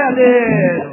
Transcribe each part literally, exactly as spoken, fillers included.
boiadeiro.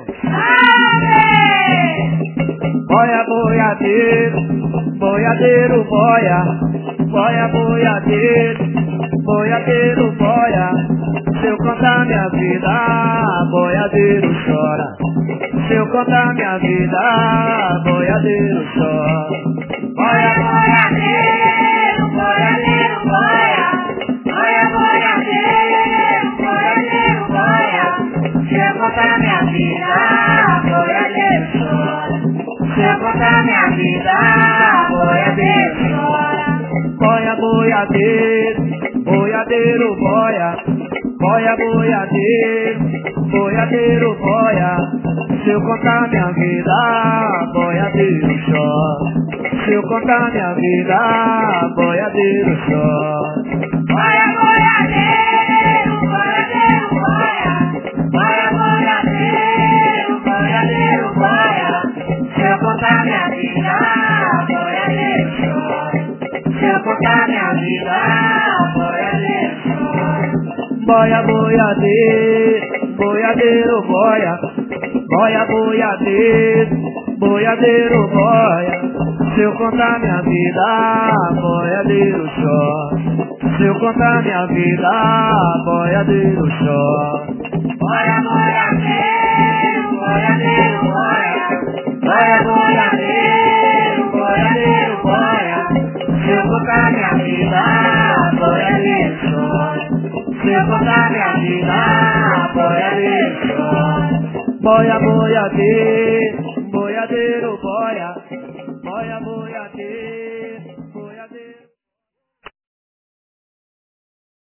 Boia, boiadeiro, boiadeiro, boia. Boia, boiadeiro, boiadeiro, boia. Se eu contar minha vida, boiadeiro chora. Se eu contar minha vida, boiadeiro chora. Boia, boiadeiro, boiadeiro, boia. Boia, boiadeiro, boiadeiro, boia. Se eu contar minha vida, boiadeiro chora. Se eu contar minha vida, boiadeiro chora. Boia, boiadeiro, boiadeiro, boia. Boia, boiadeiro, boiadeiro, boia. Se eu contar minha vida, boiadeiro chora. Se eu contar minha vida, boiadeiro chora. Boia, boiadeiro, boiadeiro, boia. Boia, boiadeiro, boiadeiro, boia. Se eu contar minha vida, boiadeiro chora. Se eu contar minha vida, boiadeiro chora. Boia, boiadeiro, boiadeiro, boia. Boia, boiadeiro, boiadeiro, boia. Se eu contar minha vida, boiadeiro chora. Se eu contar minha vida, boiadeiro chora. Boia, boiadeiro, boiadeiro, boia. Boia, boiadeiro, boiadeiro, boia. Se eu contar minha vida, boiadeiro chora. Se eu contar minha vida, boiadeiro chora. Boia, boiadeiro, boiadeiro, boia. Boia, boiadeiro.